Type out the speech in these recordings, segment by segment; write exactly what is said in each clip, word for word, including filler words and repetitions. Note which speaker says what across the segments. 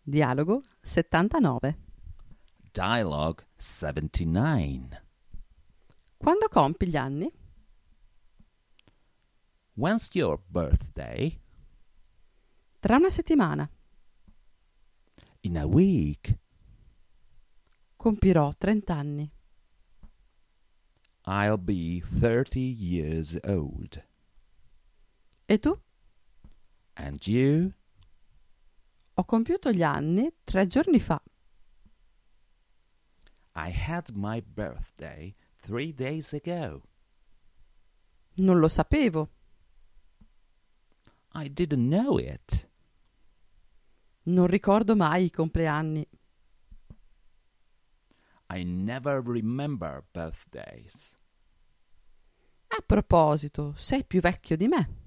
Speaker 1: Dialogo settantanove.
Speaker 2: Dialogue seventy-nine.
Speaker 1: Quando compi gli anni?
Speaker 2: When's your birthday?
Speaker 1: Tra una settimana.
Speaker 2: In a week.
Speaker 1: Compirò trent'anni.
Speaker 2: I'll be thirty years old.
Speaker 1: E tu?
Speaker 2: And you?
Speaker 1: Ho compiuto gli anni tre giorni fa.
Speaker 2: I had my birthday three days ago.
Speaker 1: Non lo sapevo.
Speaker 2: I didn't know it.
Speaker 1: Non ricordo mai i compleanni.
Speaker 2: I never remember birthdays.
Speaker 1: A proposito, sei più vecchio di me.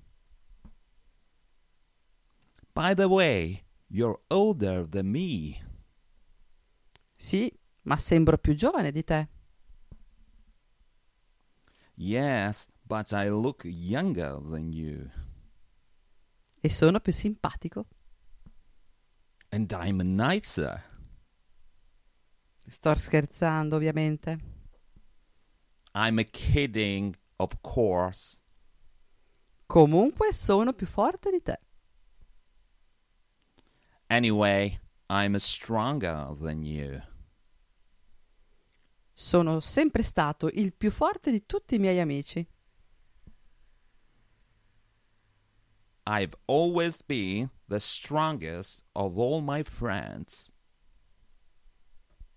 Speaker 2: By the way, you're older than me.
Speaker 1: Sì, ma sembro più giovane di te.
Speaker 2: Yes, but I look younger than you.
Speaker 1: E sono più simpatico.
Speaker 2: And I'm nicer.
Speaker 1: Sto scherzando, ovviamente.
Speaker 2: I'm kidding, of course.
Speaker 1: Comunque sono più forte di te.
Speaker 2: Anyway, I'm stronger than you.
Speaker 1: Sono sempre stato il più forte di tutti i miei amici.
Speaker 2: I've always been the strongest of all my friends.